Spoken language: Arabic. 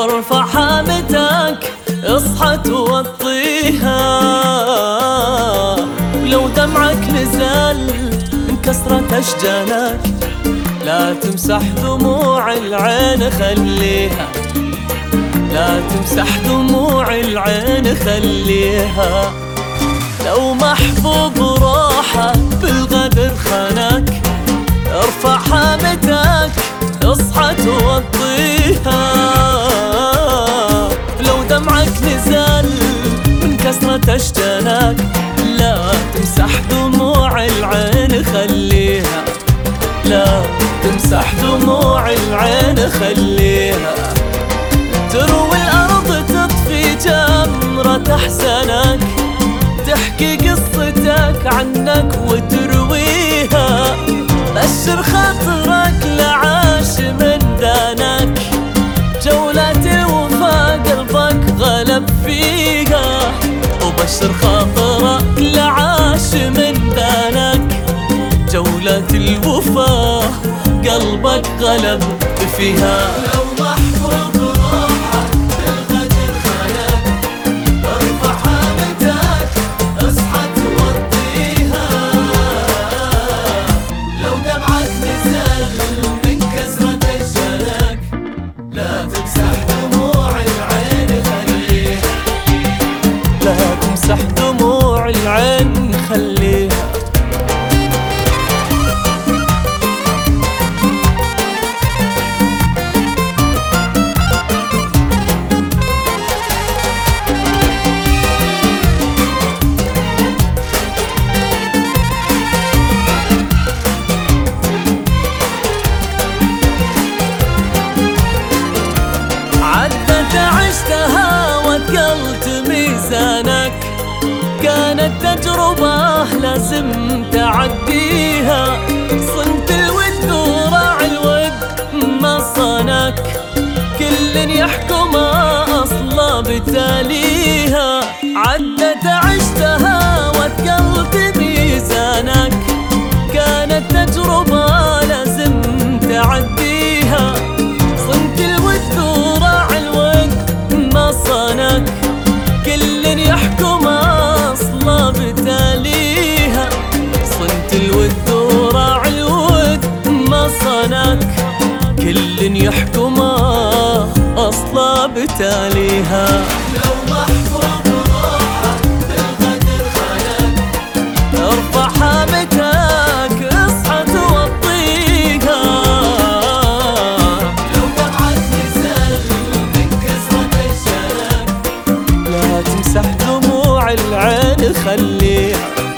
وارفع حامتك اصحى توطيها. لو دمعك نزل من كسرة اشجانك لا تمسح دموع العين خليها، لا تمسح دموع العين خليها. لو محبوب روحه بالغدر خانك ارفع حامتك اصحى توطيها. لو دمعك نزل من كسرة اشجانك لا تمسح دموع العين خليها، لا تمسح دموع العين خليها. تروي الأرض تطفي جمرة أحزانك، تحكي قصتك عنك وترويها. بشر خاطرك لعاش من دانك، جولات الوفا قلبك غلب فيها. وبشر خاطرك لعاش من دانك، جولات الوفا قلبك غلب فيها. لو محبوب روحك بالغدر خانك ارفع حامتك اصحى توطيها. لو دمعك نزل من كسرة اشجانك لا تمسح دموع العين خليها، لا تمسح دموع العين خليها. عشتها وثقلت ميزانك، كانت تجربة لازم تعديها. صنت الود وراعي الود ما صانك، كل يحكمها أصلا بتاليها. عدت عشتها وثقلت ميزانك، كانت تجربة لازم تعديها. صنت الود وراعي الود ما صانك، كل يحكم أصلا بتاليها. صنت الود وراعي الود ما صانك، كل يحكم أصلا بتاليها. لو محبوب روحك بالغدر خانك ارفع حامتك اصحى توطيها. لو دمعك نزل من كسرة اشجانك لا تمسح دموع العين خليها،